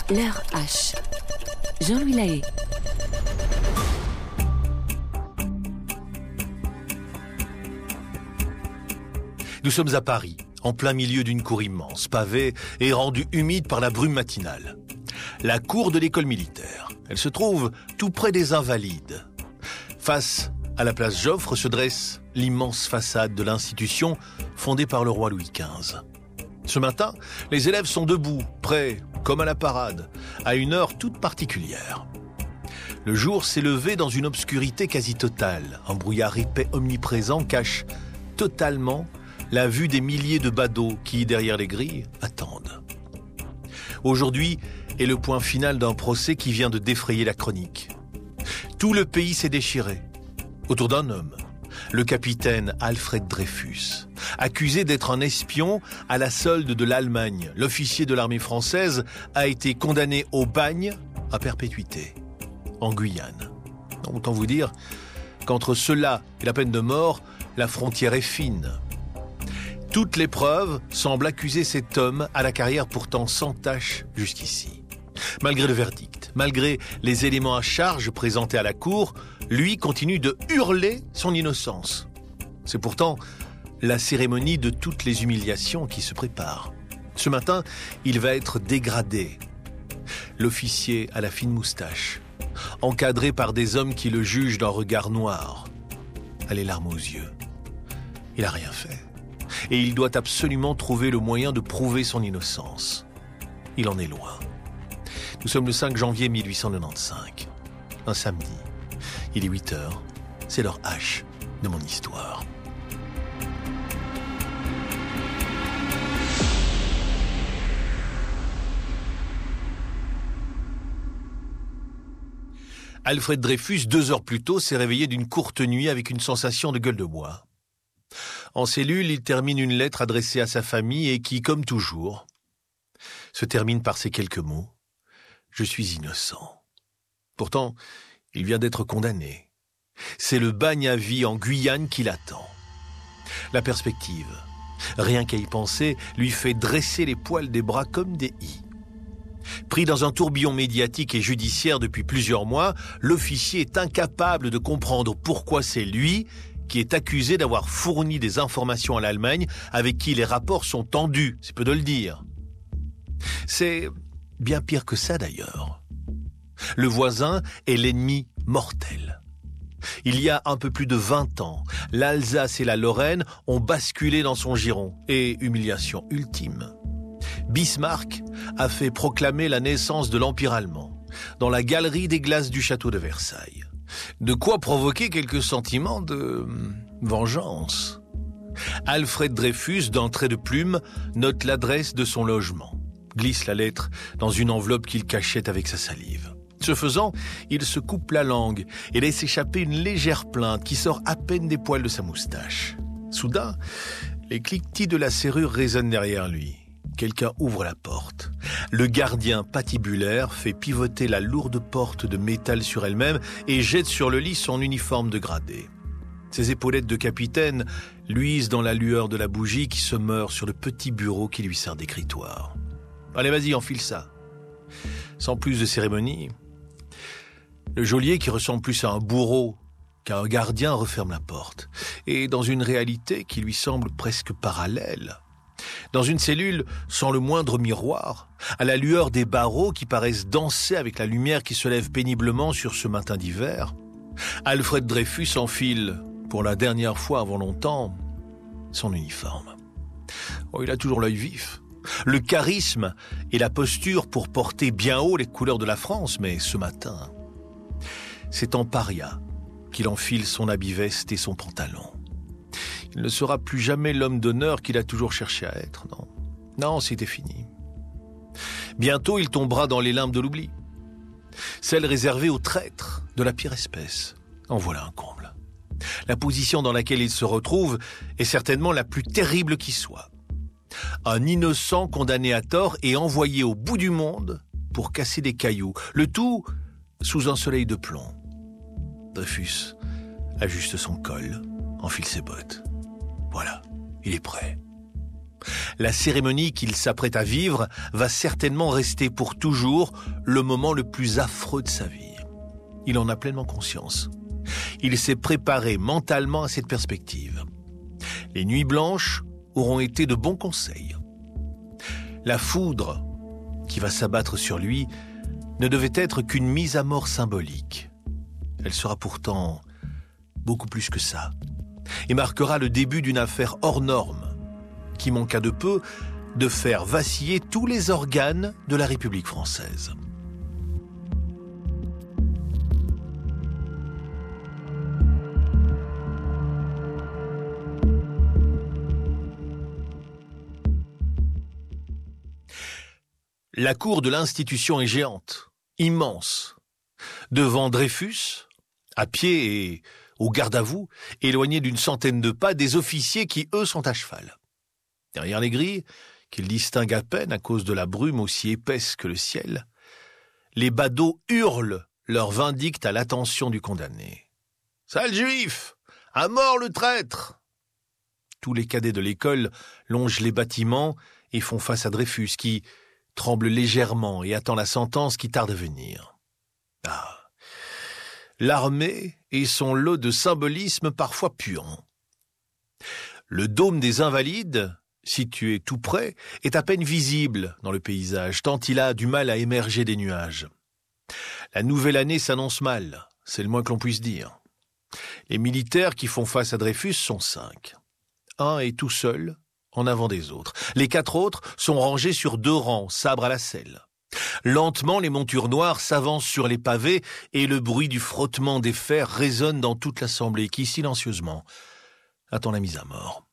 L'heure H. Jean-Louis Lahaye. Nous sommes à Paris, en plein milieu d'une cour immense, pavée et rendue humide par la brume matinale. La cour de l'école militaire. Elle se trouve tout près des Invalides. Face à la place Joffre se dresse l'immense façade de l'institution fondée par le roi Louis XV. Ce matin, les élèves sont debout, prêts, comme à la parade, à une heure toute particulière. Le jour s'est levé dans une obscurité quasi totale. Un brouillard épais omniprésent cache totalement la vue des milliers de badauds qui, derrière les grilles, attendent. Aujourd'hui est le point final d'un procès qui vient de défrayer la chronique. Tout le pays s'est déchiré autour d'un homme, le capitaine Alfred Dreyfus, accusé d'être un espion à la solde de l'Allemagne. L'officier de l'armée française a été condamné au bagne à perpétuité, en Guyane. Autant vous dire qu'entre cela et la peine de mort, la frontière est fine. Toutes les preuves semblent accuser cet homme à la carrière pourtant sans tache jusqu'ici. Malgré le verdict, malgré les éléments à charge présentés à la cour, lui continue de hurler son innocence. C'est pourtant la cérémonie de toutes les humiliations qui se prépare. Ce matin, il va être dégradé. L'officier à la fine moustache, encadré par des hommes qui le jugent d'un regard noir, a les larmes aux yeux. Il n'a rien fait. Et il doit absolument trouver le moyen de prouver son innocence. Il en est loin. Nous sommes le 5 janvier 1895, un samedi. Il est 8 heures, c'est l'heure H de mon histoire. Alfred Dreyfus, 2 heures plus tôt, s'est réveillé d'une courte nuit avec une sensation de gueule de bois. En cellule, il termine une lettre adressée à sa famille et qui, comme toujours, se termine par ces quelques mots. Je suis innocent. Pourtant, il vient d'être condamné. C'est le bagne à vie en Guyane qui l'attend. La perspective, rien qu'à y penser, lui fait dresser les poils des bras comme des i. Pris dans un tourbillon médiatique et judiciaire depuis plusieurs mois, l'officier est incapable de comprendre pourquoi c'est lui qui est accusé d'avoir fourni des informations à l'Allemagne avec qui les rapports sont tendus, c'est peu de le dire. C'est bien pire que ça d'ailleurs. Le voisin est l'ennemi mortel. Il y a un peu plus de 20 ans, l'Alsace et la Lorraine ont basculé dans son giron. Et humiliation ultime. Bismarck a fait proclamer la naissance de l'Empire allemand dans la galerie des glaces du château de Versailles. De quoi provoquer quelques sentiments de vengeance. Alfred Dreyfus, d'un trait de plume, note l'adresse de son logement, glisse la lettre dans une enveloppe qu'il cachette avec sa salive. Ce faisant, il se coupe la langue et laisse échapper une légère plainte qui sort à peine des poils de sa moustache. Soudain, les cliquetis de la serrure résonnent derrière lui. Quelqu'un ouvre la porte. Le gardien patibulaire fait pivoter la lourde porte de métal sur elle-même et jette sur le lit son uniforme de gradé. Ses épaulettes de capitaine luisent dans la lueur de la bougie qui se meurt sur le petit bureau qui lui sert d'écritoire. Allez, vas-y, enfile ça. Sans plus de cérémonie, le geôlier, qui ressemble plus à un bourreau qu'à un gardien, referme la porte. Et dans une réalité qui lui semble presque parallèle, dans une cellule sans le moindre miroir, à la lueur des barreaux qui paraissent danser avec la lumière qui se lève péniblement sur ce matin d'hiver, Alfred Dreyfus enfile, pour la dernière fois avant longtemps, son uniforme. Oh, il a toujours l'œil vif, le charisme et la posture pour porter bien haut les couleurs de la France, mais ce matin, c'est en paria qu'il enfile son habit-veste et son pantalon. Il ne sera plus jamais l'homme d'honneur qu'il a toujours cherché à être, non. Non, c'était fini. Bientôt, il tombera dans les limbes de l'oubli. Celle réservée aux traîtres de la pire espèce. En voilà un comble. La position dans laquelle il se retrouve est certainement la plus terrible qui soit. Un innocent condamné à tort et envoyé au bout du monde pour casser des cailloux. Le tout sous un soleil de plomb. Dreyfus ajuste son col, enfile ses bottes. Voilà, il est prêt. La cérémonie qu'il s'apprête à vivre va certainement rester pour toujours le moment le plus affreux de sa vie. Il en a pleinement conscience. Il s'est préparé mentalement à cette perspective. Les nuits blanches auront été de bons conseils. La foudre qui va s'abattre sur lui ne devait être qu'une mise à mort symbolique. Elle sera pourtant beaucoup plus que ça, et marquera le début d'une affaire hors norme, qui manqua de peu de faire vaciller tous les organes de la République française. La cour de l'institution est géante, immense. Devant Dreyfus, à pied et au garde-à-vous, éloignés d'une centaine de pas, des officiers qui, eux, sont à cheval. Derrière les grilles, qu'ils distinguent à peine à cause de la brume aussi épaisse que le ciel, les badauds hurlent leur vindicte à l'attention du condamné. « Sale juif! À mort le traître !» Tous les cadets de l'école longent les bâtiments et font face à Dreyfus, qui tremble légèrement et attend la sentence qui tarde à venir. Ah, l'armée et son lot de symbolisme parfois puant. Le dôme des Invalides, situé tout près, est à peine visible dans le paysage, tant il a du mal à émerger des nuages. La nouvelle année s'annonce mal, c'est le moins que l'on puisse dire. Les militaires qui font face à Dreyfus sont 5. Un est tout seul, en avant des autres. Les 4 autres sont rangés sur 2 rangs, sabre à la selle. Lentement, les montures noires s'avancent sur les pavés et le bruit du frottement des fers résonne dans toute l'assemblée qui, silencieusement, attend la mise à mort.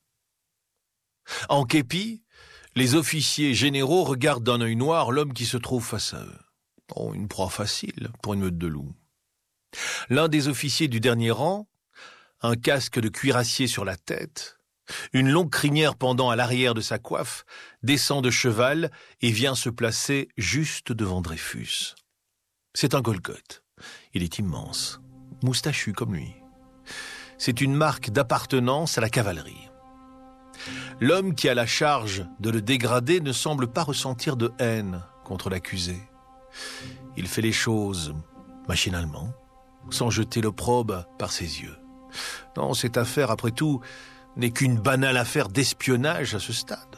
En képi, les officiers généraux regardent d'un œil noir l'homme qui se trouve face à eux. Oh, une proie facile pour une meute de loups. L'un des officiers du dernier rang, un casque de cuirassier sur la tête, une longue crinière pendant à l'arrière de sa coiffe, descend de cheval et vient se placer juste devant Dreyfus. C'est un Golgoth. Il est immense, moustachu comme lui. C'est une marque d'appartenance à la cavalerie. L'homme qui a la charge de le dégrader ne semble pas ressentir de haine contre l'accusé. Il fait les choses machinalement, sans jeter l'opprobre par ses yeux. Non, cette affaire, après tout, n'est qu'une banale affaire d'espionnage à ce stade.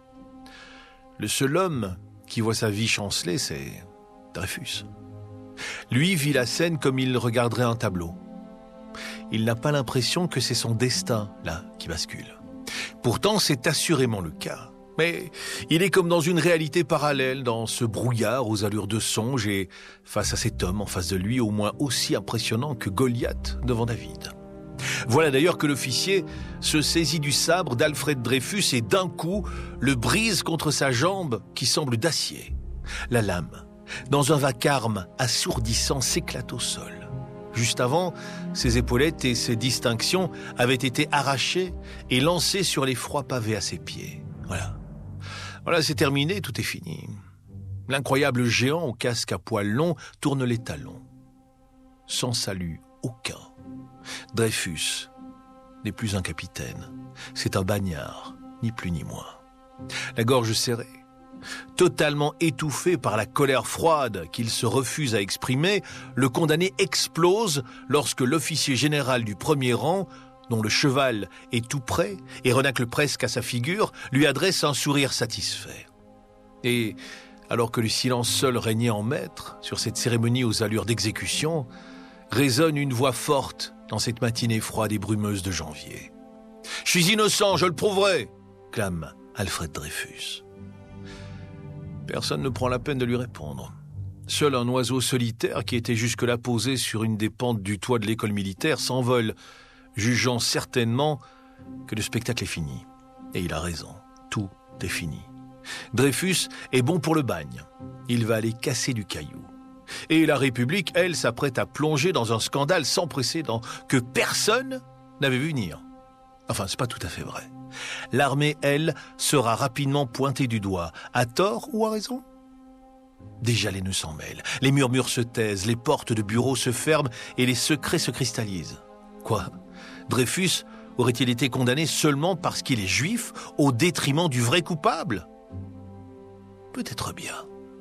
Le seul homme qui voit sa vie chanceler, c'est Dreyfus. Lui vit la scène comme il regarderait un tableau. Il n'a pas l'impression que c'est son destin, là, qui bascule. Pourtant, c'est assurément le cas. Mais il est comme dans une réalité parallèle, dans ce brouillard aux allures de songe, et face à cet homme en face de lui, au moins aussi impressionnant que Goliath devant David. Voilà d'ailleurs que l'officier se saisit du sabre d'Alfred Dreyfus et d'un coup le brise contre sa jambe qui semble d'acier. La lame, dans un vacarme assourdissant, s'éclate au sol. Juste avant, ses épaulettes et ses distinctions avaient été arrachées et lancées sur les froids pavés à ses pieds. Voilà, c'est terminé, tout est fini. L'incroyable géant au casque à poils longs tourne les talons. Sans salut aucun. Dreyfus n'est plus un capitaine, c'est un bagnard, ni plus ni moins. La gorge serrée, totalement étouffé par la colère froide qu'il se refuse à exprimer, le condamné explose lorsque l'officier général du premier rang, dont le cheval est tout près et renacle presque à sa figure, lui adresse un sourire satisfait. Et alors que le silence seul régnait en maître sur cette cérémonie aux allures d'exécution, résonne une voix forte dans cette matinée froide et brumeuse de janvier. « Je suis innocent, je le prouverai !» clame Alfred Dreyfus. Personne ne prend la peine de lui répondre. Seul un oiseau solitaire qui était jusque-là posé sur une des pentes du toit de l'école militaire s'envole, jugeant certainement que le spectacle est fini. Et il a raison, tout est fini. Dreyfus est bon pour le bagne. Il va aller casser du caillou. Et la République, elle, s'apprête à plonger dans un scandale sans précédent que personne n'avait vu venir. Enfin, c'est pas tout à fait vrai. L'armée, elle, sera rapidement pointée du doigt, à tort ou à raison. Déjà les nœuds s'en mêlent, les murmures se taisent, les portes de bureaux se ferment et les secrets se cristallisent. Quoi ? Dreyfus Aurait-il été condamné seulement parce qu'il est juif, au détriment du vrai coupable? Peut-être bien.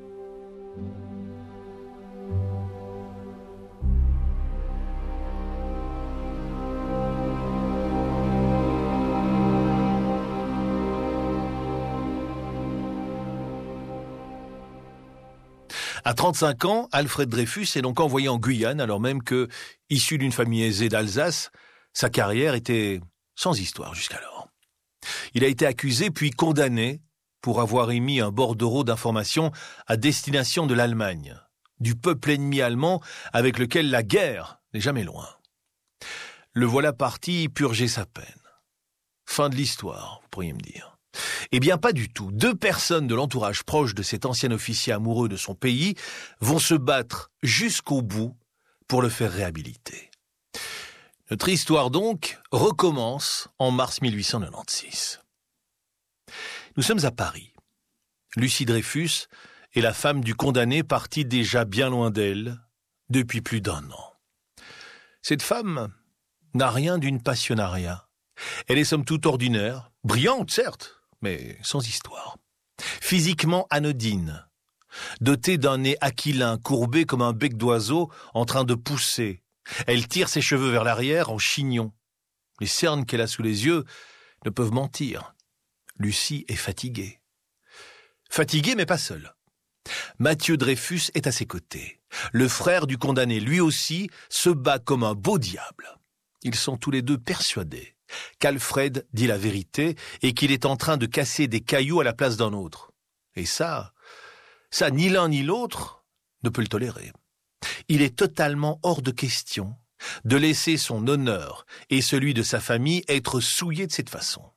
À 35 ans, Alfred Dreyfus est donc envoyé en Guyane, alors même que, issu d'une famille aisée d'Alsace, sa carrière était sans histoire jusqu'alors. Il a été accusé puis condamné pour avoir émis un bordereau d'information à destination de l'Allemagne, du peuple ennemi allemand avec lequel la guerre n'est jamais loin. Le voilà parti purger sa peine. Fin de l'histoire, vous pourriez me dire. Eh bien, pas du tout. 2 personnes de l'entourage proche de cet ancien officier amoureux de son pays vont se battre jusqu'au bout pour le faire réhabiliter. Notre histoire, donc, recommence en mars 1896. Nous sommes à Paris. Lucie Dreyfus est la femme du condamné partie déjà bien loin d'elle depuis plus d'1 an. Cette femme n'a rien d'une passionnariat. Elle est somme toute ordinaire, brillante certes, mais sans histoire. Physiquement anodine, dotée d'un nez aquilin, courbé comme un bec d'oiseau en train de pousser. Elle tire ses cheveux vers l'arrière en chignon. Les cernes qu'elle a sous les yeux ne peuvent mentir. Lucie est fatiguée. Fatiguée, mais pas seule. Mathieu Dreyfus est à ses côtés. Le frère du condamné, lui aussi, se bat comme un beau diable. Ils sont tous les 2 persuadés qu'Alfred dit la vérité et qu'il est en train de casser des cailloux à la place d'un autre. Et ça, ni l'un ni l'autre ne peut le tolérer. Il est totalement hors de question de laisser son honneur et celui de sa famille être souillés de cette façon.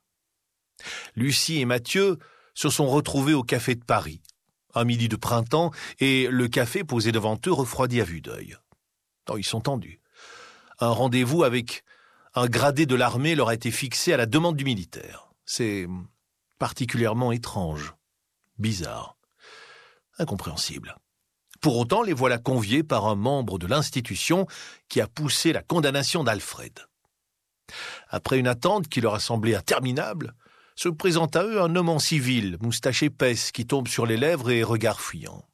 Lucie et Mathieu se sont retrouvés au café de Paris, un midi de printemps, et le café posé devant eux refroidit à vue d'œil. Ils sont tendus. Un rendez-vous avec un gradé de l'armée leur a été fixé à la demande du militaire. C'est particulièrement étrange, bizarre, incompréhensible. Pour autant, les voilà conviés par un membre de l'institution qui a poussé la condamnation d'Alfred. Après une attente qui leur a semblé interminable, se présente à eux un homme en civil, moustache épaisse, qui tombe sur les lèvres et regard fuyant.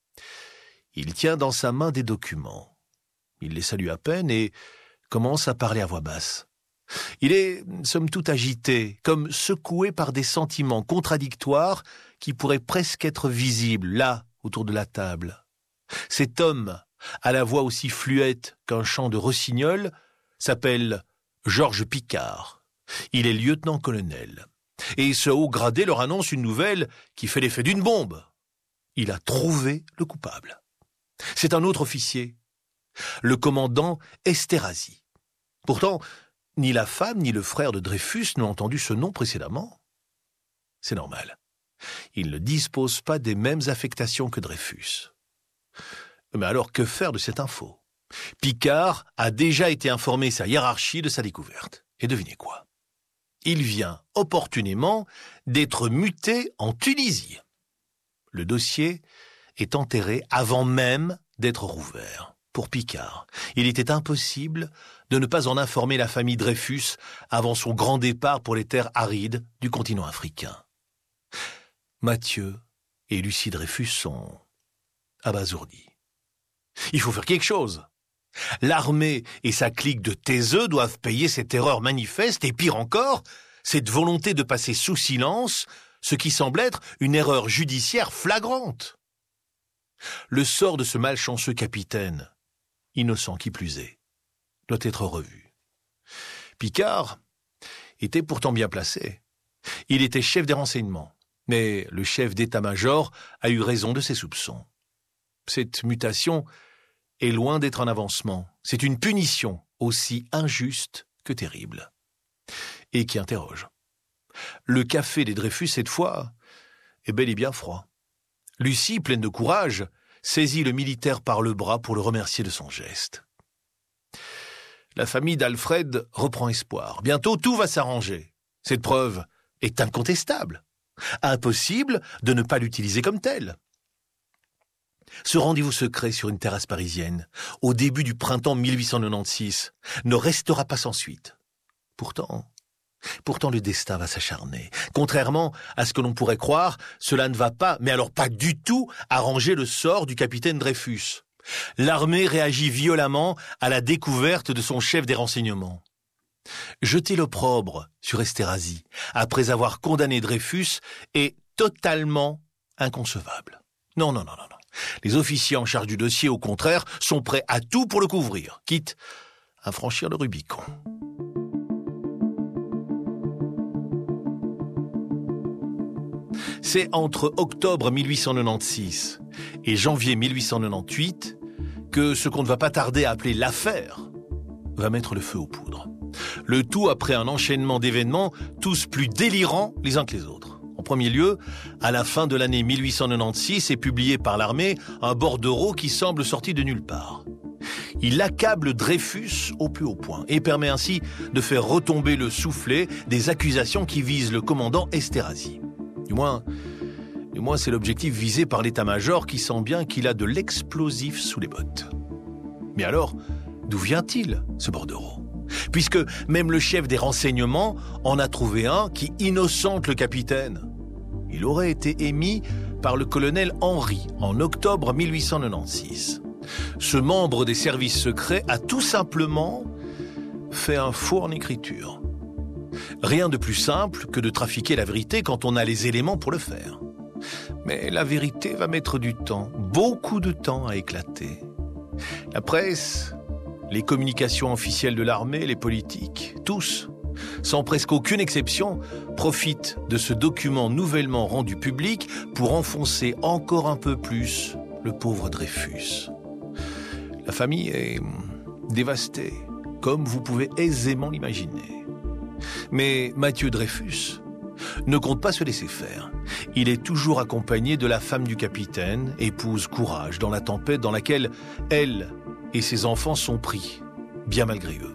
Il tient dans sa main des documents. Il les salue à peine et commence à parler à voix basse. Il est, somme toute, agité, comme secoué par des sentiments contradictoires qui pourraient presque être visibles, là, autour de la table. Cet homme, à la voix aussi fluette qu'un chant de rossignol, s'appelle Georges Picard. Il est lieutenant-colonel. Et ce haut gradé leur annonce une nouvelle qui fait l'effet d'une bombe. Il a trouvé le coupable. C'est un autre officier, le commandant Esterhazy. Pourtant, ni la femme ni le frère de Dreyfus n'ont entendu ce nom précédemment. C'est normal. Ils ne disposent pas des mêmes affectations que Dreyfus. Mais alors, que faire de cette info? Picard a déjà été informé sa hiérarchie de sa découverte. Et devinez quoi? Il vient opportunément d'être muté en Tunisie. Le dossier est enterré avant même d'être rouvert. Pour Picard, il était impossible de ne pas en informer la famille Dreyfus avant son grand départ pour les terres arides du continent africain. Mathieu et Lucie Dreyfus sont abasourdis. Il faut faire quelque chose. L'armée et sa clique de taiseux doivent payer cette erreur manifeste et pire encore, cette volonté de passer sous silence ce qui semble être une erreur judiciaire flagrante. Le sort de ce malchanceux capitaine, innocent qui plus est, doit être revu. Picard était pourtant bien placé. Il était chef des renseignements, mais le chef d'état-major a eu raison de ses soupçons. Cette mutation est loin d'être un avancement. C'est une punition aussi injuste que terrible. Et qui interroge. Le café des Dreyfus, cette fois, est bel et bien froid. Lucie, pleine de courage, saisit le militaire par le bras pour le remercier de son geste. La famille d'Alfred reprend espoir. Bientôt, tout va s'arranger. Cette preuve est incontestable. Impossible de ne pas l'utiliser comme telle. Ce rendez-vous secret sur une terrasse parisienne, au début du printemps 1896, ne restera pas sans suite. Pourtant, Pourtant, le destin va s'acharner. Contrairement à ce que l'on pourrait croire, cela ne va pas, mais alors pas du tout, arranger le sort du capitaine Dreyfus. L'armée réagit violemment à la découverte de son chef des renseignements. Jeter l'opprobre sur Esterhazy, après avoir condamné Dreyfus, est totalement inconcevable. Non. Les officiers en charge du dossier, au contraire, sont prêts à tout pour le couvrir, quitte à franchir le Rubicon. C'est entre octobre 1896 et janvier 1898 que ce qu'on ne va pas tarder à appeler l'affaire va mettre le feu aux poudres. Le tout après un enchaînement d'événements tous plus délirants les uns que les autres. En premier lieu, à la fin de l'année 1896 est publié par l'armée un bordereau qui semble sorti de nulle part. Il accable Dreyfus au plus haut point et permet ainsi de faire retomber le soufflet des accusations qui visent le commandant Esterhazy. Du moins, c'est l'objectif visé par l'état-major qui sent bien qu'il a de l'explosif sous les bottes. Mais alors, d'où vient-il, ce bordereau ? Puisque même le chef des renseignements en a trouvé un qui innocente le capitaine. Il aurait été émis par le colonel Henry en octobre 1896. Ce membre des services secrets a tout simplement fait un faux en écriture. Rien de plus simple que de trafiquer la vérité quand on a les éléments pour le faire. Mais la vérité va mettre du temps, beaucoup de temps à éclater. La presse, les communications officielles de l'armée, les politiques, tous, sans presque aucune exception, profitent de ce document nouvellement rendu public pour enfoncer encore un peu plus le pauvre Dreyfus. La famille est dévastée, comme vous pouvez aisément l'imaginer. Mais Mathieu Dreyfus ne compte pas se laisser faire. Il est toujours accompagné de la femme du capitaine, épouse courage dans la tempête dans laquelle elle et ses enfants sont pris, bien malgré eux.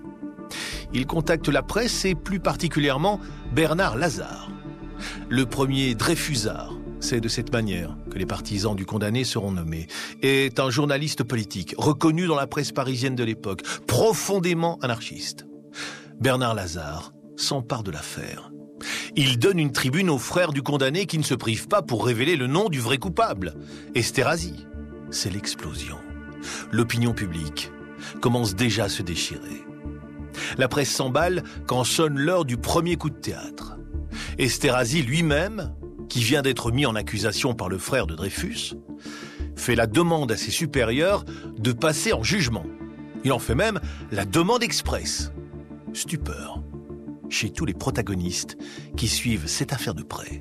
Il contacte la presse et plus particulièrement Bernard Lazare. Le premier Dreyfusard, c'est de cette manière que les partisans du condamné seront nommés, est un journaliste politique reconnu dans la presse parisienne de l'époque, profondément anarchiste. Bernard Lazare s'empare de l'affaire. Il donne une tribune aux frères du condamné qui ne se privent pas pour révéler le nom du vrai coupable, Esterhazy. C'est l'explosion. L'opinion publique commence déjà à se déchirer. La presse s'emballe quand sonne l'heure du premier coup de théâtre. Esterhazy lui-même, qui vient d'être mis en accusation par le frère de Dreyfus, fait la demande à ses supérieurs de passer en jugement. Il en fait même la demande express. Stupeur chez tous les protagonistes qui suivent cette affaire de près.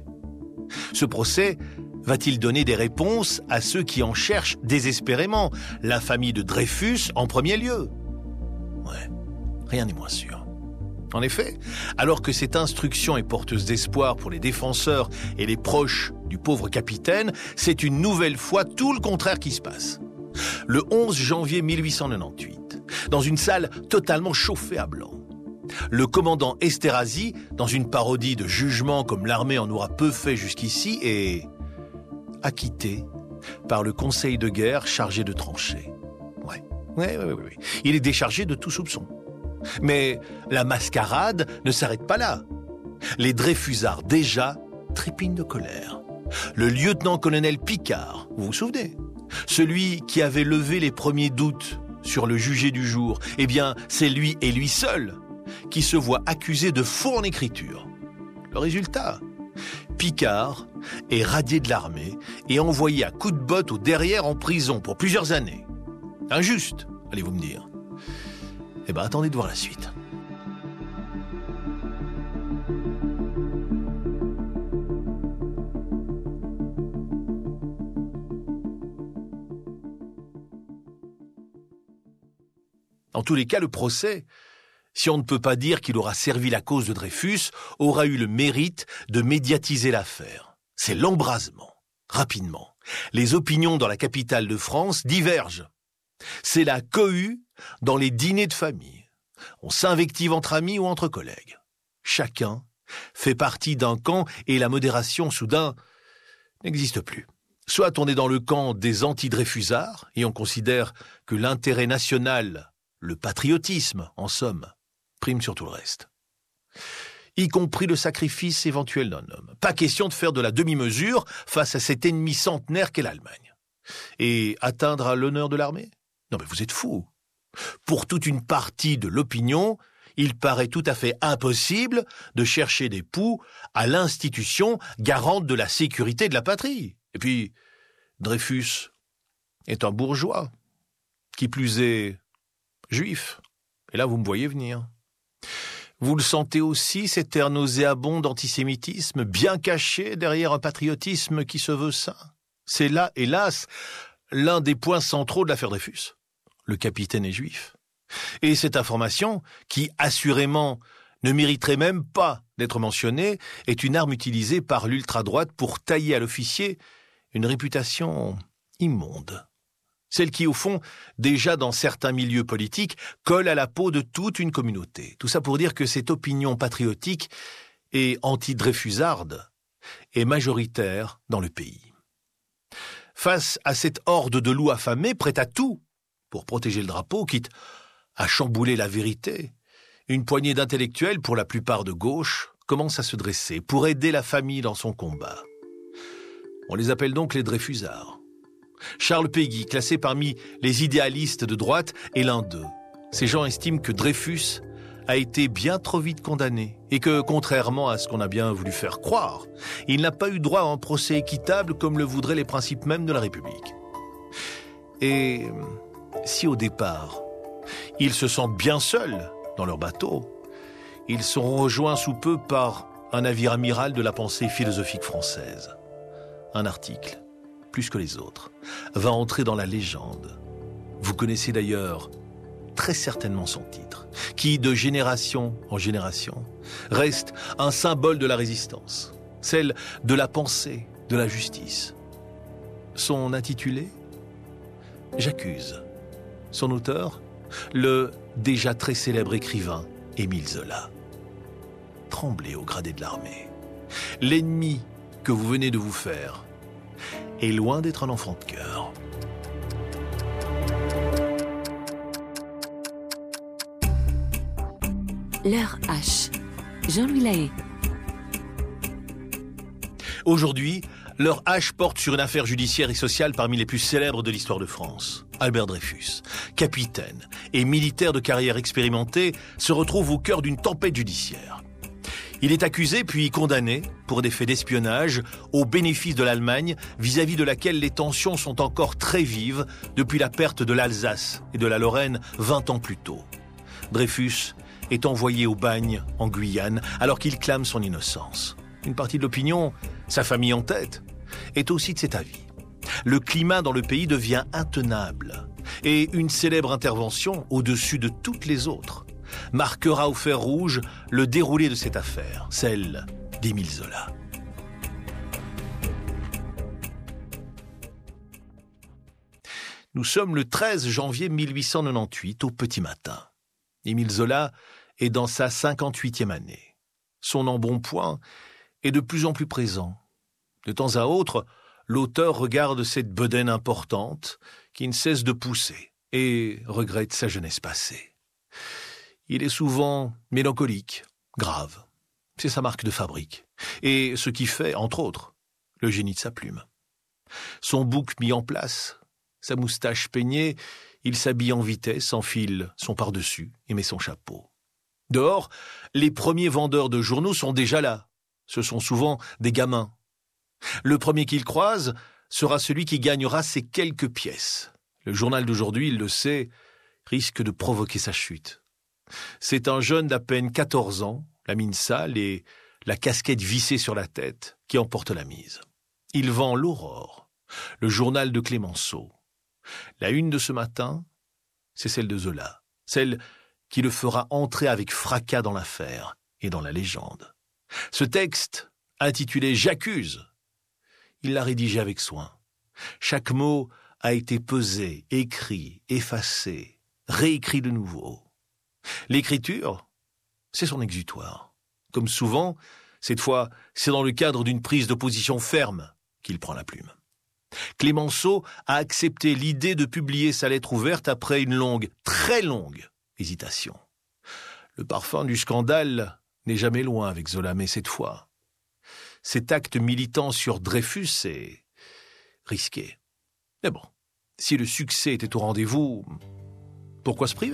Ce procès va-t-il donner des réponses à ceux qui en cherchent désespérément, la famille de Dreyfus en premier lieu ? Ouais, rien n'est moins sûr. En effet, alors que cette instruction est porteuse d'espoir pour les défenseurs et les proches du pauvre capitaine, c'est une nouvelle fois tout le contraire qui se passe. Le 11 janvier 1898, dans une salle totalement chauffée à blanc, le commandant Esterhazy, dans une parodie de jugement comme l'armée en aura peu fait jusqu'ici, est acquitté par le conseil de guerre chargé de trancher. Oui. Il est déchargé de tout soupçon. Mais la mascarade ne s'arrête pas là. Les Dreyfusards, déjà, trépignent de colère. Le lieutenant-colonel Picard, vous vous souvenez ? Celui qui avait levé les premiers doutes sur le jugé du jour, eh bien, c'est lui et lui seul qui se voit accusé de faux en écriture. Le résultat ? Picard est radié de l'armée et envoyé à coups de botte au derrière en prison pour plusieurs années. Injuste, allez-vous me dire. Eh bien, attendez de voir la suite. En tous les cas, le procès, si on ne peut pas dire qu'il aura servi la cause de Dreyfus, aura eu le mérite de médiatiser l'affaire. C'est l'embrasement. Rapidement, les opinions dans la capitale de France divergent. C'est la cohue dans les dîners de famille. On s'invective entre amis ou entre collègues. Chacun fait partie d'un camp et la modération, soudain, n'existe plus. Soit on est dans le camp des anti-Dreyfusards et on considère que l'intérêt national, le patriotisme, en somme, prime sur tout le reste. y compris le sacrifice éventuel d'un homme. Pas question de faire de la demi-mesure face à cet ennemi centenaire qu'est l'Allemagne. Et atteindre à l'honneur de l'armée? Non mais vous êtes fous. Pour toute une partie de l'opinion, il paraît tout à fait impossible de chercher des poux à l'institution garante de la sécurité de la patrie. Et puis, Dreyfus est un bourgeois, qui plus est juif. Et là, vous me voyez venir. Vous le sentez aussi, cet air nauséabond d'antisémitisme, bien caché derrière un patriotisme qui se veut sain. C'est là, hélas, l'un des points centraux de l'affaire Dreyfus. Le capitaine est juif. Et cette information, qui assurément ne mériterait même pas d'être mentionnée, est une arme utilisée par l'ultra-droite pour tailler à l'officier une réputation immonde. Celle qui, au fond, déjà dans certains milieux politiques, colle à la peau de toute une communauté. Tout ça pour dire que cette opinion patriotique et anti-dreyfusarde est majoritaire dans le pays. Face à cette horde de loups affamés, prête à tout pour protéger le drapeau, quitte à chambouler la vérité, une poignée d'intellectuels, pour la plupart de gauche, commence à se dresser pour aider la famille dans son combat. On les appelle donc les Dreyfusards. Charles Péguy, classé parmi les idéalistes de droite, est l'un d'eux. Ces gens estiment que Dreyfus a été bien trop vite condamné et que, contrairement à ce qu'on a bien voulu faire croire, il n'a pas eu droit à un procès équitable comme le voudraient les principes mêmes de la République. Et si au départ, ils se sentent bien seuls dans leur bateau, ils seront rejoints sous peu par un navire amiral de la pensée philosophique française. Un article, plus que les autres, va entrer dans la légende. Vous connaissez d'ailleurs très certainement son titre, qui, de génération en génération, reste un symbole de la résistance, celle de la pensée, de la justice. Son intitulé ? J'accuse. Son auteur ? Le déjà très célèbre écrivain Émile Zola. Tremblez au gradé de l'armée. L'ennemi que vous venez de vous faire est loin d'être un enfant de cœur. L'heure H. Jean-Louis Lahaye. Aujourd'hui, l'heure H porte sur une affaire judiciaire et sociale parmi les plus célèbres de l'histoire de France. Albert Dreyfus, capitaine et militaire de carrière expérimentée, se retrouve au cœur d'une tempête judiciaire. Il est accusé puis condamné pour des faits d'espionnage au bénéfice de l'Allemagne, vis-à-vis de laquelle les tensions sont encore très vives depuis la perte de l'Alsace et de la Lorraine 20 ans plus tôt. Dreyfus est envoyé au bagne en Guyane alors qu'il clame son innocence. Une partie de l'opinion, sa famille en tête, est aussi de cet avis. Le climat dans le pays devient intenable et une célèbre intervention, au-dessus de toutes les autres, marquera au fer rouge le déroulé de cette affaire, celle d'Émile Zola. Nous sommes le 13 janvier 1898, au petit matin. Émile Zola est dans sa 58e année. Son embonpoint est de plus en plus présent. De temps à autre, l'auteur regarde cette bedaine importante qui ne cesse de pousser et regrette sa jeunesse passée. Il est souvent mélancolique, grave. C'est sa marque de fabrique. Et ce qui fait, entre autres, le génie de sa plume. Son bouc mis en place, sa moustache peignée, il s'habille en vitesse, enfile son pardessus et met son chapeau. Dehors, les premiers vendeurs de journaux sont déjà là. Ce sont souvent des gamins. Le premier qu'il croise sera celui qui gagnera ces quelques pièces. Le journal d'aujourd'hui, il le sait, risque de provoquer sa chute. C'est un jeune d'à peine 14 ans, la mine sale et la casquette vissée sur la tête, qui emporte la mise. Il vend l'Aurore, le journal de Clémenceau. La une de ce matin, c'est celle de Zola, celle qui le fera entrer avec fracas dans l'affaire et dans la légende. Ce texte, intitulé « J'accuse », il l'a rédigé avec soin. Chaque mot a été pesé, écrit, effacé, réécrit de nouveau. L'écriture, c'est son exutoire. Comme souvent, cette fois, c'est dans le cadre d'une prise de position ferme qu'il prend la plume. Clémenceau a accepté l'idée de publier sa lettre ouverte après une longue, très longue hésitation. Le parfum du scandale n'est jamais loin avec Zola, mais cette fois, cet acte militant sur Dreyfus est risqué. Mais bon, si le succès était au rendez-vous, pourquoi se priver ?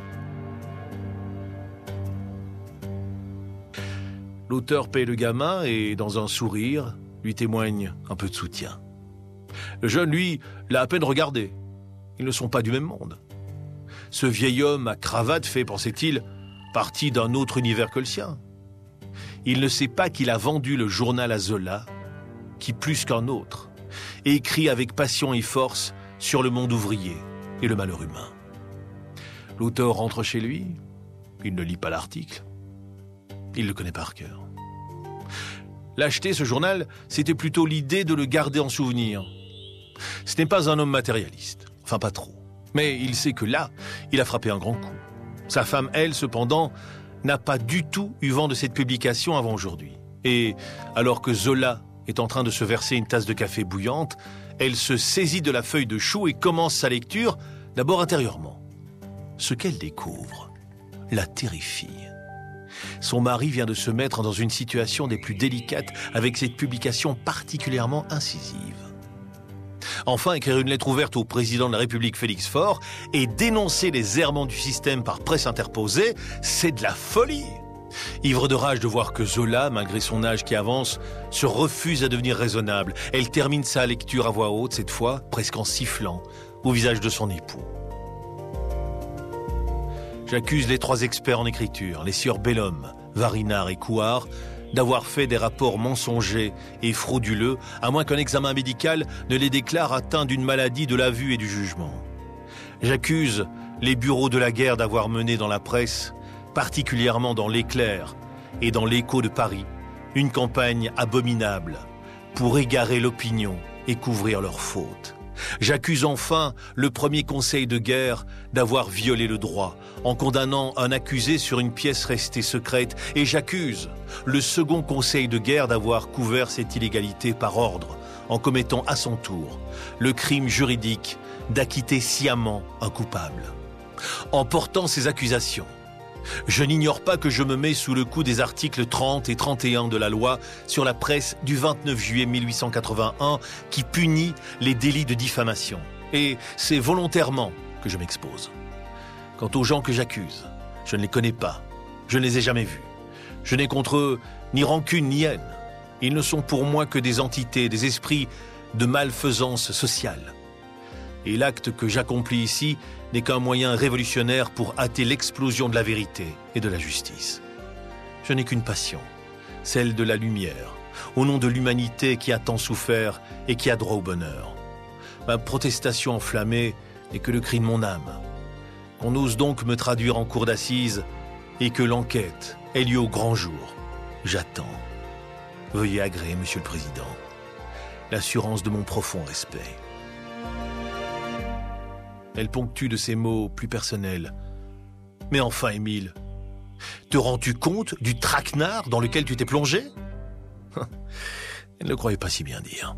L'auteur paie le gamin et, dans un sourire, lui témoigne un peu de soutien. Le jeune, lui, l'a à peine regardé. Ils ne sont pas du même monde. Ce vieil homme à cravate fait, pensait-il, partie d'un autre univers que le sien. Il ne sait pas qu'il a vendu le journal à Zola, qui, plus qu'un autre, écrit avec passion et force sur le monde ouvrier et le malheur humain. L'auteur rentre chez lui, il ne lit pas l'article, il le connaît par cœur. L'acheter, ce journal, c'était plutôt l'idée de le garder en souvenir. Ce n'est pas un homme matérialiste, enfin pas trop. Mais il sait que là, il a frappé un grand coup. Sa femme, elle, cependant, n'a pas du tout eu vent de cette publication avant aujourd'hui. Et alors que Zola est en train de se verser une tasse de café bouillante, elle se saisit de la feuille de chou et commence sa lecture, d'abord intérieurement. Ce qu'elle découvre la terrifie. Son mari vient de se mettre dans une situation des plus délicates avec cette publication particulièrement incisive. Enfin, écrire une lettre ouverte au président de la République Félix Faure et dénoncer les errements du système par presse interposée, c'est de la folie. Ivre de rage de voir que Zola, malgré son âge qui avance, se refuse à devenir raisonnable. Elle termine sa lecture à voix haute, cette fois presque en sifflant, au visage de son époux. J'accuse les 3 experts en écriture, les sieurs Bellhomme, Varinard et Couard, d'avoir fait des rapports mensongers et frauduleux, à moins qu'un examen médical ne les déclare atteints d'une maladie de la vue et du jugement. J'accuse les bureaux de la guerre d'avoir mené dans la presse, particulièrement dans l'Éclair et dans l'Écho de Paris, une campagne abominable pour égarer l'opinion et couvrir leurs fautes. J'accuse enfin le premier conseil de guerre d'avoir violé le droit en condamnant un accusé sur une pièce restée secrète, et j'accuse le second conseil de guerre d'avoir couvert cette illégalité par ordre en commettant à son tour le crime juridique d'acquitter sciemment un coupable. En portant ces accusations, je n'ignore pas que je me mets sous le coup des articles 30 et 31 de la loi sur la presse du 29 juillet 1881 qui punit les délits de diffamation. Et c'est volontairement que je m'expose. Quant aux gens que j'accuse, je ne les connais pas, je ne les ai jamais vus. Je n'ai contre eux ni rancune ni haine. Ils ne sont pour moi que des entités, des esprits de malfaisance sociale. Et l'acte que j'accomplis ici n'est qu'un moyen révolutionnaire pour hâter l'explosion de la vérité et de la justice. Je n'ai qu'une passion, celle de la lumière, au nom de l'humanité qui a tant souffert et qui a droit au bonheur. Ma protestation enflammée n'est que le cri de mon âme. On ose donc me traduire en cour d'assises et que l'enquête ait lieu au grand jour. J'attends. Veuillez agréer, Monsieur le Président, l'assurance de mon profond respect. Elle ponctue de ces mots plus personnels. Mais enfin, Émile, te rends-tu compte du traquenard dans lequel tu t'es plongé ? Elle ne croyait pas si bien dire.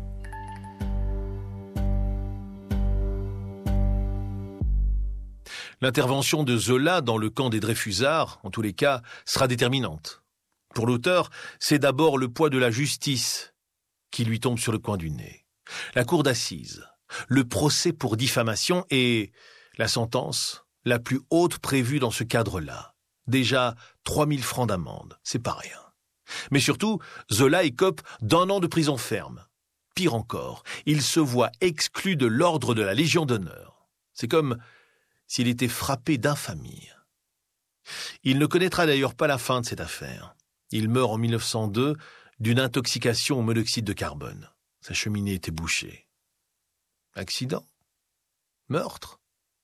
L'intervention de Zola dans le camp des Dreyfusards, en tous les cas, sera déterminante. Pour l'auteur, c'est d'abord le poids de la justice qui lui tombe sur le coin du nez. La cour d'assises, le procès pour diffamation et la sentence la plus haute prévue dans ce cadre-là. Déjà 3000 francs d'amende, c'est pas rien. Mais surtout, Zola écope d'1 an de prison ferme. Pire encore, il se voit exclu de l'ordre de la Légion d'honneur. C'est comme s'il était frappé d'infamie. Il ne connaîtra d'ailleurs pas la fin de cette affaire. Il meurt en 1902 d'une intoxication au monoxyde de carbone. Sa cheminée était bouchée. Accident ? Meurtre ?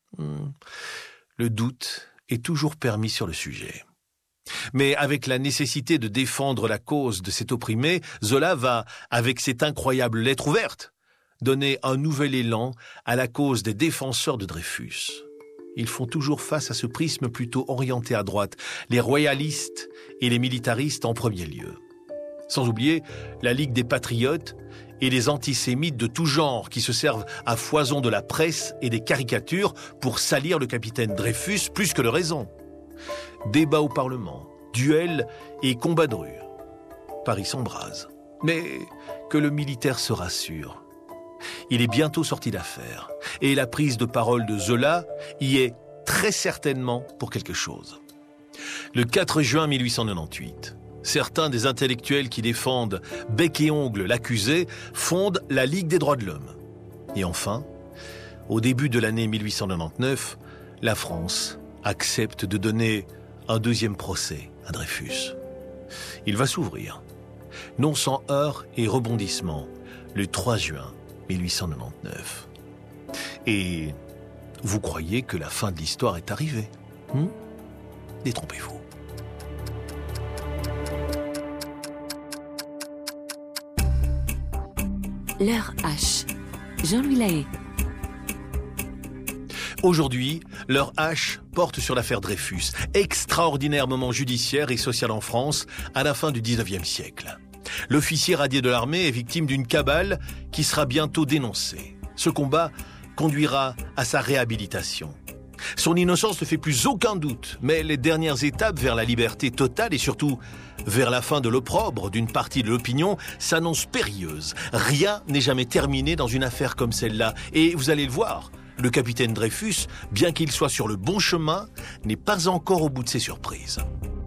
Le doute est toujours permis sur le sujet. Mais avec la nécessité de défendre la cause de cet opprimé, Zola va, avec cette incroyable lettre ouverte, donner un nouvel élan à la cause des défenseurs de Dreyfus. Ils font toujours face à ce prisme plutôt orienté à droite, les royalistes et les militaristes en premier lieu. Sans oublier la Ligue des Patriotes et les antisémites de tout genre qui se servent à foison de la presse et des caricatures pour salir le capitaine Dreyfus plus que de raison. Débat au Parlement, duels et combats de rue. Paris s'embrase. Mais que le militaire se rassure. Il est bientôt sorti d'affaire. Et la prise de parole de Zola y est très certainement pour quelque chose. Le 4 juin 1898, certains des intellectuels qui défendent bec et ongle l'accusé fondent la Ligue des droits de l'homme. Et enfin, au début de l'année 1899, la France accepte de donner un deuxième procès à Dreyfus. Il va s'ouvrir, non sans heurts et rebondissements, le 3 juin 1899. Et vous croyez que la fin de l'histoire est arrivée Détrompez-vous. L'heure H. Jean-Louis Lahaye. Aujourd'hui, l'heure H porte sur l'affaire Dreyfus, extraordinaire moment judiciaire et social en France à la fin du 19e siècle. L'officier radié de l'armée est victime d'une cabale qui sera bientôt dénoncée. Ce combat conduira à sa réhabilitation. Son innocence ne fait plus aucun doute, mais les dernières étapes vers la liberté totale et surtout vers la fin de l'opprobre d'une partie de l'opinion s'annoncent périlleuses. Rien n'est jamais terminé dans une affaire comme celle-là. Et vous allez le voir, le capitaine Dreyfus, bien qu'il soit sur le bon chemin, n'est pas encore au bout de ses surprises.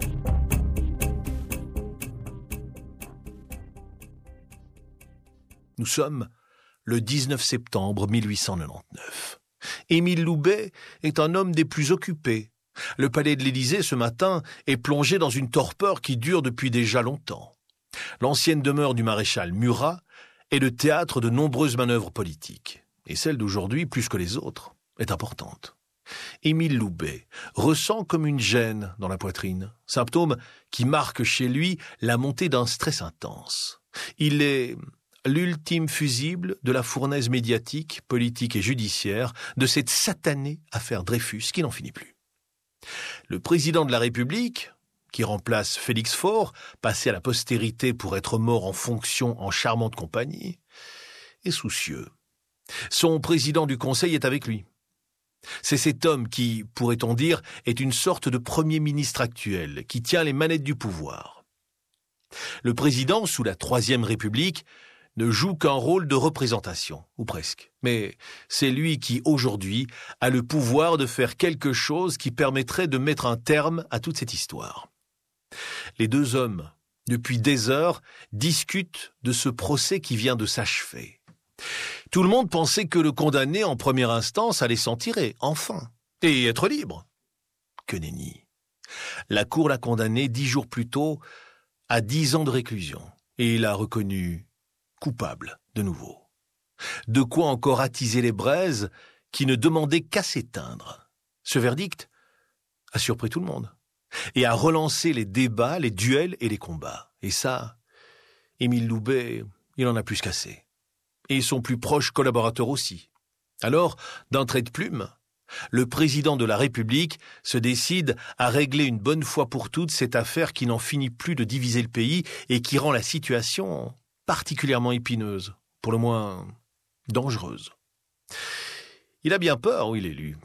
Nous sommes le 19 septembre 1899. Émile Loubet est un homme des plus occupés. Le palais de l'Élysée, ce matin, est plongé dans une torpeur qui dure depuis déjà longtemps. L'ancienne demeure du maréchal Murat est le théâtre de nombreuses manœuvres politiques. Et celle d'aujourd'hui, plus que les autres, est importante. Émile Loubet ressent comme une gêne dans la poitrine, symptôme qui marque chez lui la montée d'un stress intense. Il est l'ultime fusible de la fournaise médiatique, politique et judiciaire de cette satanée affaire Dreyfus qui n'en finit plus. Le président de la République, qui remplace Félix Faure, passé à la postérité pour être mort en fonction en charmante compagnie, est soucieux. Son président du Conseil est avec lui. C'est cet homme qui, pourrait-on dire, est une sorte de Premier ministre actuel, qui tient les manettes du pouvoir. Le président, sous la Troisième République, ne joue qu'un rôle de représentation, ou presque. Mais c'est lui qui, aujourd'hui, a le pouvoir de faire quelque chose qui permettrait de mettre un terme à toute cette histoire. Les deux hommes, depuis des heures, discutent de ce procès qui vient de s'achever. Tout le monde pensait que le condamné en première instance allait s'en tirer, enfin, et être libre. Que nenni. La Cour l'a condamné 10 jours plus tôt à 10 ans de réclusion, et il a reconnu coupable de nouveau. De quoi encore attiser les braises qui ne demandaient qu'à s'éteindre. Ce verdict a surpris tout le monde et a relancé les débats, les duels et les combats. Et ça, Émile Loubet, il en a plus qu'assez. Et son plus proche collaborateur aussi. Alors, d'un trait de plume, le président de la République se décide à régler une bonne fois pour toutes cette affaire qui n'en finit plus de diviser le pays et qui rend la situation particulièrement épineuse, pour le moins dangereuse. Il a bien peur, oui, l'élu.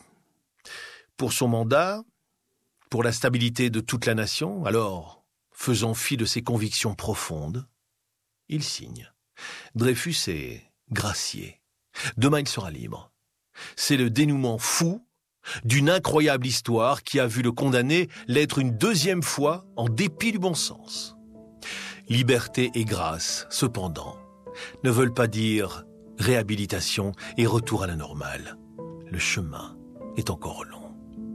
Pour son mandat, pour la stabilité de toute la nation, alors, faisant fi de ses convictions profondes, il signe. Dreyfus est gracié. Demain, il sera libre. C'est le dénouement fou d'une incroyable histoire qui a vu le condamné l'être une deuxième fois en dépit du bon sens. Liberté et grâce, cependant, ne veulent pas dire réhabilitation et retour à la normale. Le chemin est encore long.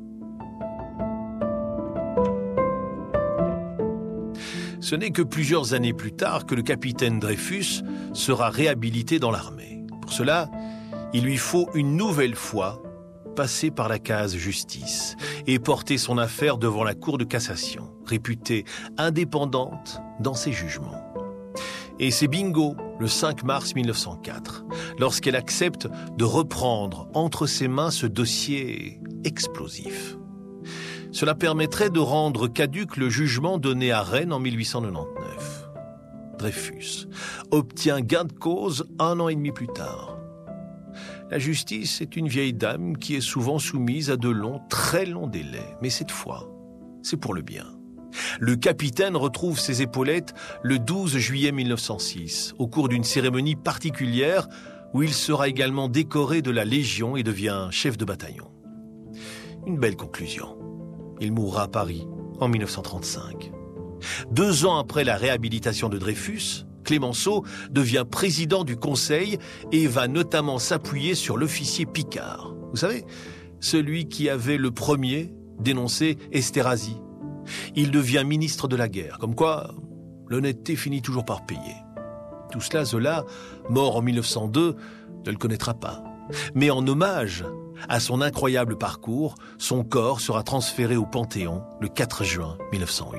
Ce n'est que plusieurs années plus tard que le capitaine Dreyfus sera réhabilité dans l'armée. Pour cela, il lui faut une nouvelle fois passer par la case justice et porter son affaire devant la Cour de cassation, réputée indépendante dans ses jugements. Et c'est bingo le 5 mars 1904, lorsqu'elle accepte de reprendre entre ses mains ce dossier explosif. Cela permettrait de rendre caduc le jugement donné à Rennes en 1899. Dreyfus obtient gain de cause 1 an et demi plus tard. La justice est une vieille dame qui est souvent soumise à de longs, très longs délais. Mais cette fois, c'est pour le bien. Le capitaine retrouve ses épaulettes le 12 juillet 1906, au cours d'une cérémonie particulière où il sera également décoré de la Légion et devient chef de bataillon. Une belle conclusion. Il mourra à Paris en 1935. 2 ans après la réhabilitation de Dreyfus, Clemenceau devient président du Conseil et va notamment s'appuyer sur l'officier Picard. Vous savez, celui qui avait le premier dénoncé Esterhazy. Il devient ministre de la guerre, comme quoi l'honnêteté finit toujours par payer. Tout cela, Zola, mort en 1902, ne le connaîtra pas. Mais en hommage à son incroyable parcours, son corps sera transféré au Panthéon le 4 juin 1908.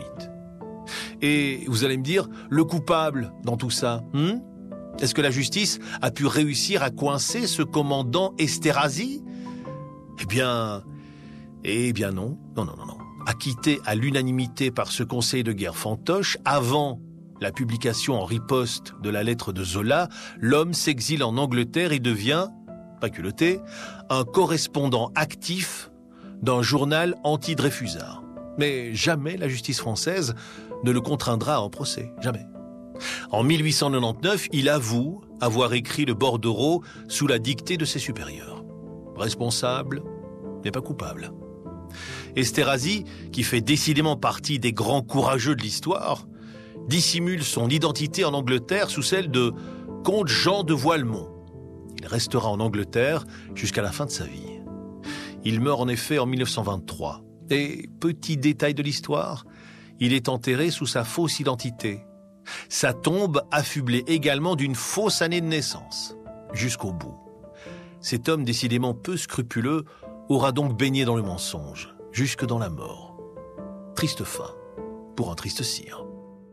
Et vous allez me dire, le coupable dans tout ça, Est-ce que la justice a pu réussir à coincer ce commandant Esterhazy ? Eh bien non. Acquitté à l'unanimité par ce conseil de guerre fantoche, avant la publication en riposte de la lettre de Zola, l'homme s'exile en Angleterre et devient, pas culotté, un correspondant actif d'un journal anti-Dreyfusard. Mais jamais la justice française ne le contraindra en procès, jamais. En 1899, il avoue avoir écrit le bordereau sous la dictée de ses supérieurs. Responsable, mais pas coupable. Esterhazy, qui fait décidément partie des grands courageux de l'histoire, dissimule son identité en Angleterre sous celle de comte Jean de Voilemont. Il restera en Angleterre jusqu'à la fin de sa vie. Il meurt en effet en 1923. Et petit détail de l'histoire, il est enterré sous sa fausse identité. Sa tombe affublée également d'une fausse année de naissance, jusqu'au bout. Cet homme décidément peu scrupuleux aura donc baigné dans le mensonge, jusque dans la mort. Triste fin, pour un triste sire.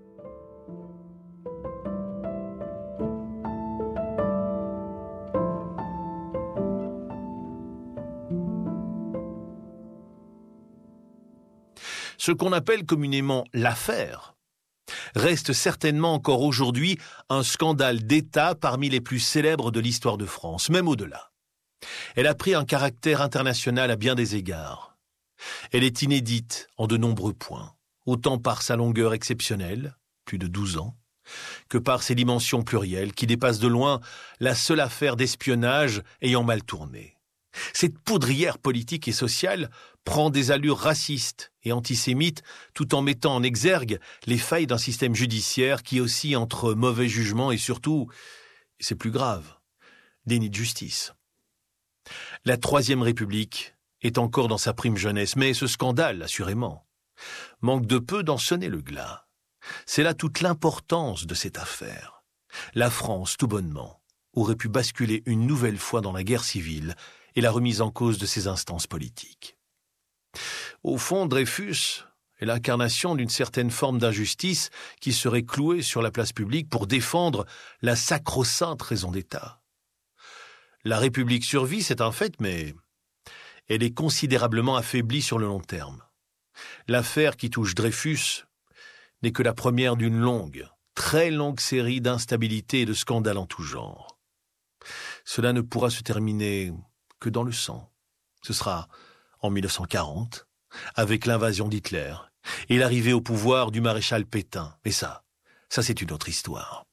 Ce qu'on appelle communément l'affaire reste certainement encore aujourd'hui un scandale d'État parmi les plus célèbres de l'histoire de France, même au-delà. Elle a pris un caractère international à bien des égards. Elle est inédite en de nombreux points, autant par sa longueur exceptionnelle, plus de 12 ans, que par ses dimensions plurielles qui dépassent de loin la seule affaire d'espionnage ayant mal tourné. Cette poudrière politique et sociale prend des allures racistes et antisémites tout en mettant en exergue les failles d'un système judiciaire qui oscille entre mauvais jugement et surtout, et c'est plus grave, déni de justice. La Troisième République est encore dans sa prime jeunesse, mais ce scandale, assurément, manque de peu d'en sonner le glas. C'est là toute l'importance de cette affaire. La France, tout bonnement, aurait pu basculer une nouvelle fois dans la guerre civile et la remise en cause de ses instances politiques. Au fond, Dreyfus est l'incarnation d'une certaine forme d'injustice qui serait clouée sur la place publique pour défendre la sacro-sainte raison d'État. La République survit, c'est un fait, mais elle est considérablement affaiblie sur le long terme. L'affaire qui touche Dreyfus n'est que la première d'une longue, très longue série d'instabilités et de scandales en tout genre. Cela ne pourra se terminer que dans le sang. Ce sera en 1940, avec l'invasion d'Hitler et l'arrivée au pouvoir du maréchal Pétain. Mais ça c'est une autre histoire.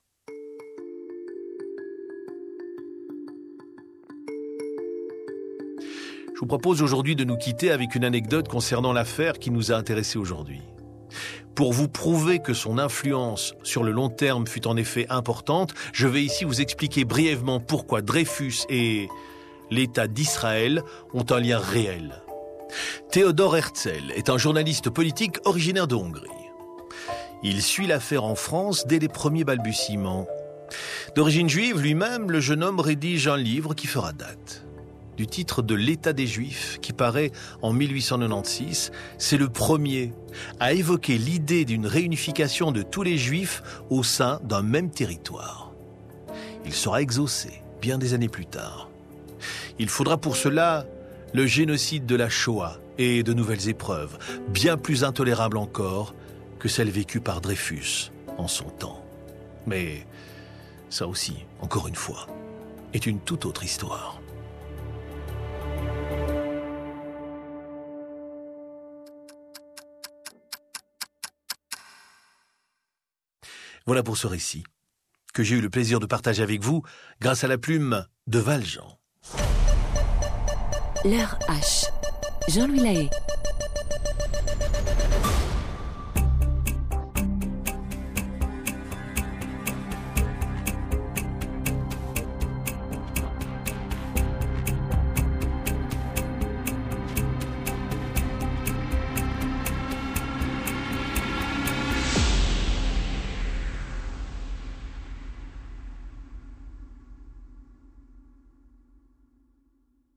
Je vous propose aujourd'hui de nous quitter avec une anecdote concernant l'affaire qui nous a intéressés aujourd'hui. Pour vous prouver que son influence sur le long terme fut en effet importante, je vais ici vous expliquer brièvement pourquoi Dreyfus et l'État d'Israël ont un lien réel. Theodor Herzl est un journaliste politique originaire de Hongrie. Il suit l'affaire en France dès les premiers balbutiements. D'origine juive lui-même, le jeune homme rédige un livre qui fera date. Du titre de l'État des Juifs, qui paraît en 1896, c'est le premier à évoquer l'idée d'une réunification de tous les Juifs au sein d'un même territoire. Il sera exaucé bien des années plus tard. Il faudra pour cela le génocide de la Shoah et de nouvelles épreuves, bien plus intolérables encore que celles vécues par Dreyfus en son temps. Mais ça aussi, encore une fois, est une toute autre histoire. Voilà pour ce récit, que j'ai eu le plaisir de partager avec vous grâce à la plume de Valjean. L'heure H. Jean-Louis Lahaye.